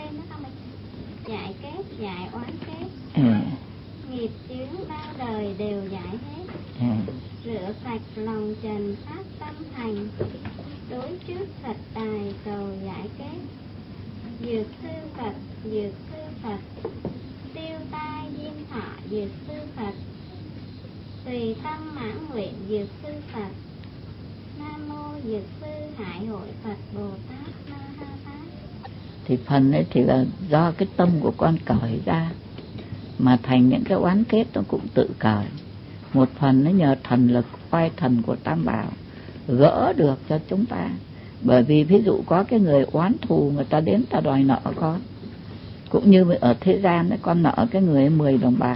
thêm nữa không? Giải kết, giải oán kết. Nghiệp chướng bao đời đều giải hết. Rửa sạch lòng trần phát tâm thành. Đối trước Phật tài cầu giải kết. Dược sư Phật, dược sư Phật. Tiêu tai diêm thọ, dược sư Phật. Tùy tâm mãn nguyện, dược sư Phật. Nam mô dược sư Hải hội Phật Bồ Tát Ma Ha Tát. Thì phần ấy thì là do cái tâm của con cởi ra mà thành những cái oán kết nó cũng tự cởi. Một phần nó nhờ thần lực oai thần của Tam Bảo gỡ được cho chúng ta. Bởi vì ví dụ có cái người oán thù, người ta đến ta đòi nợ con. Cũng như ở thế gian ấy, con nợ cái người 10 đồng bạc.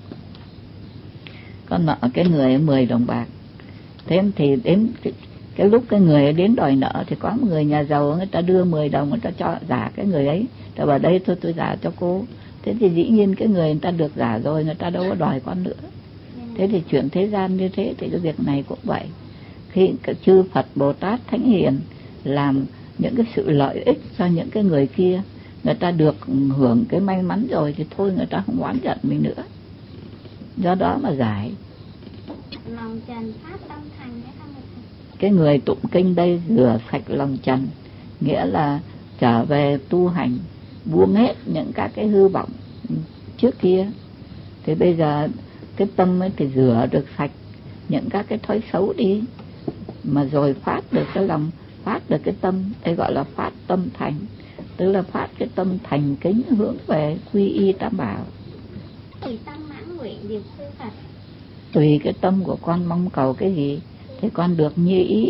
Con nợ cái người 10 đồng bạc. Thế thì đến cái lúc cái người ấy đến đòi nợ thì có một người nhà giàu, người ta đưa 10 đồng, người ta cho giả cái người ấy. Ta bảo đây thôi tôi giả cho cô. Thế thì dĩ nhiên cái người ta được giả rồi, người ta đâu có đòi con nữa. Thế thì chuyện thế gian như thế thì cái việc này cũng vậy. Khi chư Phật Bồ Tát Thánh Hiền làm những cái sự lợi ích cho những cái người kia, người ta được hưởng cái may mắn rồi thì thôi người ta không oán giận mình nữa. Do đó mà giải. Lòng trần phát tâm thành hay không? Cái người tụng kinh đây rửa sạch lòng trần, nghĩa là trở về tu hành, buông hết những các cái hư vọng trước kia. Thì bây giờ cái tâm ấy thì rửa được sạch những các cái thói xấu đi, mà rồi phát được cái lòng, phát được cái tâm, đây gọi là phát tâm thành, tức là phát cái tâm thành kính hướng về quy y Tam Bảo. Tùy tâm mãn nguyện, dược sư Phật. Tùy cái tâm của con mong cầu cái gì thì con được như ý.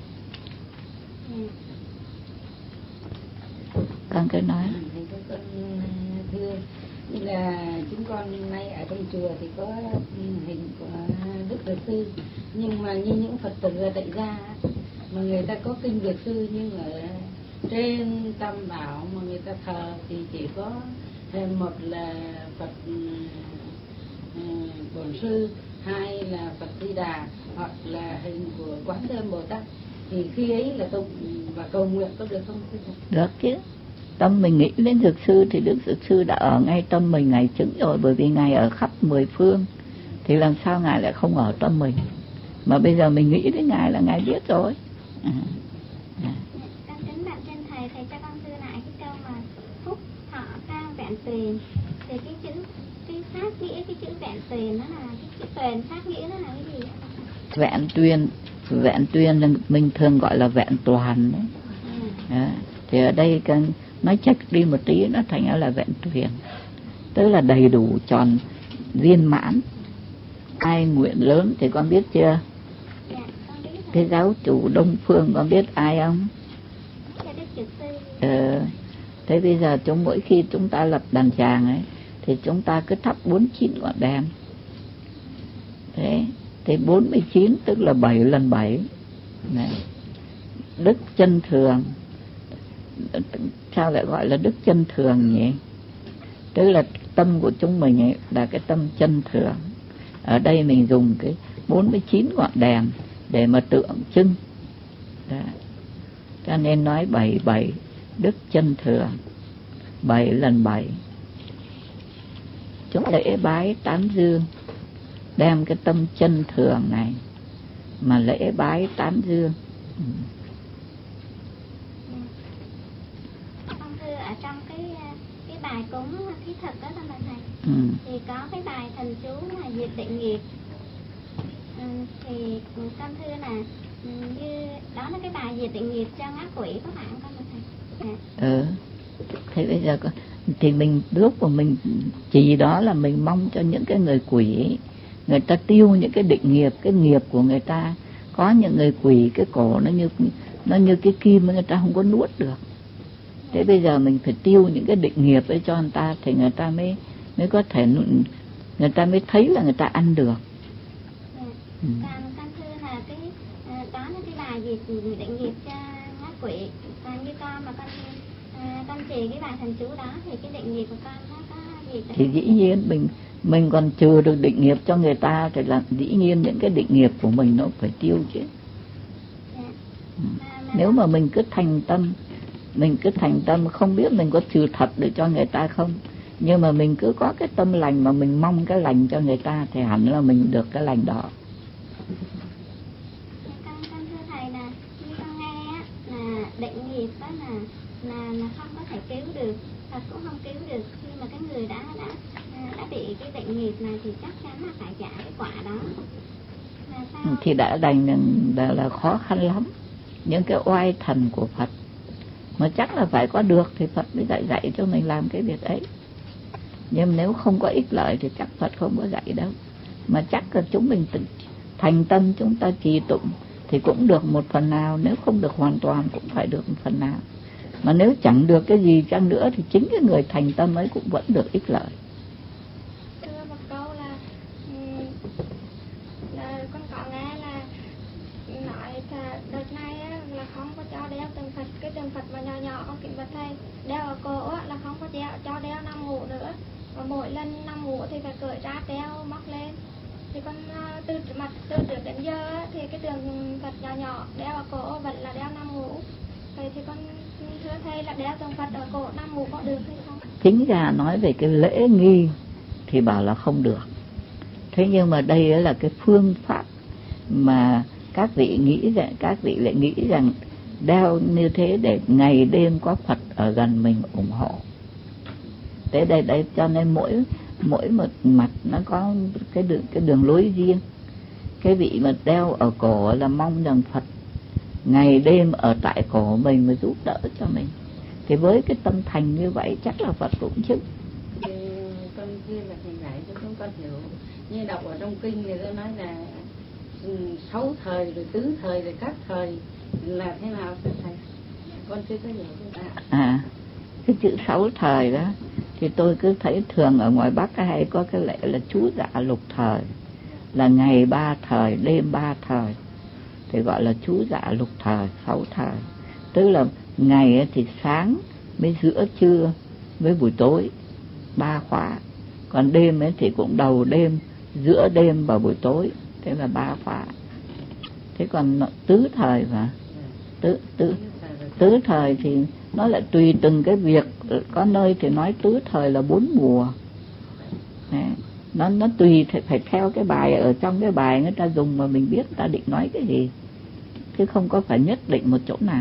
Con cứ nói. Thưa, như là chúng con nay ở trong chùa thì có hình của Đức Dược Sư, nhưng mà như những Phật tử ở tại gia mà người ta có kinh Dược Sư, nhưng ở trên Tam Bảo mà người ta thờ thì chỉ có một là Phật Bổn Sư, hai là Phật Di Đà, hoặc là hình của Quán Thế Âm Bồ Tát. Thì khi ấy là tụng và cầu nguyện có được không? Được chứ. Tâm mình nghĩ đến Dược Sư thì Đức Dược Sư đã ở ngay tâm mình ngày chứng rồi. Bởi vì Ngài ở khắp 10 phương, thì làm sao Ngài lại không ở tâm mình. Mà bây giờ mình nghĩ đến Ngài là Ngài biết rồi. Con kính bạch trên thầy, thầy cho con thưa lại cái câu mà phúc thọ cao vẹn tuyền. Thì cái chữ, cái sát nghĩa cái chữ vẹn tuyền nó là cái chữ tuyền, sát nghĩa nó là cái gì? Vẹn tuyền là mình thường gọi là vẹn toàn đấy. Thì ở đây cần nói chạch đi một tí, nó thành là vẹn tuyền, tức là đầy đủ tròn viên mãn. Ai nguyện lớn thì con biết chưa? Dạ, con biết rồi. Cái giáo chủ Đông Phương con biết ai không? Dạ, Đức Dược Sư. Thế bây giờ mỗi khi chúng ta lập đàn tràng ấy thì chúng ta cứ thắp 49 ngọn đèn. Thế thì 49 tức là 7 lần 7 này. Đức chân thường. Sao lại gọi là đức chân thường nhỉ? Tức là tâm của chúng mình ấy là cái tâm chân thường. Ở đây mình dùng cái 49 ngọn đèn để mà tượng trưng. Đó. Cho nên nói 77 đức chân thường, 7 lần 7. Chúng lễ bái tán dương, đem cái tâm chân thường này mà lễ bái tán dương. Con thưa ở trong cái bài cúng thí thực đó thưa thầy, thì có cái bài thần chú là diệt định nghiệp. Thì con thưa là như đó là cái bài diệt định nghiệp cho ngã quỷ có phải không con thầy? Thế bây giờ thì mình lúc mà mình chỉ đó là mình mong cho những cái người quỷ, người ta tiêu những cái định nghiệp, cái nghiệp của người ta. Có những người quỷ cái cổ nó như cái kim, người ta không có nuốt được. Thế bây giờ mình phải tiêu những cái định nghiệp ấy cho người ta thì người ta mới có thể, người ta mới thấy là người ta ăn được. Con thưa là cái đó là cái bài định nghiệp cho ngã quỷ. Và như con mà con trì cái bài thần chú đó thì cái định nghiệp của con nó có gì? Thì dĩ nhiên mình còn trừ được định nghiệp cho người ta thì là dĩ nhiên những cái định nghiệp của mình nó phải tiêu chứ. Nếu mà mình cứ thành tâm mình cứ thành tâm, không biết mình có sự thật để cho người ta không, nhưng mà mình cứ có cái tâm lành mà mình mong cái lành cho người ta thì hẳn là mình được cái lành đó. Con thưa thầy là như con nghe á, là định nghiệp đó là không có thể cứu được, Phật cũng không cứu được. Khi mà cái người đã bị cái định nghiệp này thì chắc chắn là phải trả cái quả đó. Thì đã đành là khó khăn lắm. Những cái oai thần của Phật mà chắc là phải có được thì Phật mới dạy cho mình làm cái việc ấy. Nhưng nếu không có ích lợi thì chắc Phật không có dạy đâu. Mà chắc là chúng mình thành tâm chúng ta trì tụng thì cũng được một phần nào, nếu không được hoàn toàn cũng phải được một phần nào. Mà nếu chẳng được cái gì chăng nữa thì chính cái người thành tâm ấy cũng vẫn được ích lợi. Thưa một câu là con có nghe là nói đợt này là không có cho đeo tượng Phật, cái tượng Phật mà nhỏ nhỏ con kính bạch thầy đeo ở cổ là không có cho đeo nằm ngủ nữa, và mỗi lần nằm ngủ thì phải cởi ra đeo móc lên. Thì con từ trước đến giờ thì cái tượng Phật nhỏ nhỏ đeo ở cổ vẫn là đeo nằm ngủ. Vậy thì con thưa thầy là đeo tượng Phật ở cổ nằm ngủ có được hay không? Chính ra nói về cái lễ nghi thì bảo là không được. Thế nhưng mà đây là cái phương pháp mà các vị lại nghĩ rằng đeo như thế để ngày đêm có Phật ở gần mình ủng hộ. Thế đây cho nên mỗi một mặt nó có cái đường lối riêng. Cái vị mà đeo ở cổ là mong rằng Phật ngày đêm ở tại cổ mình mà giúp đỡ cho mình. Thì với cái tâm thành như vậy chắc là Phật cũng chứ. Con kia là thầy dạy cho chúng con hiểu. Như đọc ở trong kinh thì tôi nói là 6 thời rồi tứ thời rồi các thời là thế nào thầy? Con chưa có hiểu được ạ. Cái chữ 6 thời đó thì tôi cứ thấy thường ở ngoài Bắc hay có cái lễ là chú dạ lục thời, là ngày 3 thời, đêm 3 thời, thì gọi là chú dạ lục thời, 6 thời. Tức là ngày thì sáng với giữa trưa với buổi tối 3 khóa, còn đêm thì cũng đầu đêm, giữa đêm và buổi tối, thế là 3 khóa. Thế còn tứ thời và tứ thời thì nó lại tùy từng cái việc. Có nơi thì nói tứ thời là 4 mùa. Đấy. Nó tùy, phải theo cái bài, ở trong cái bài người ta dùng mà mình biết người ta định nói cái gì, chứ không có phải nhất định một chỗ nào.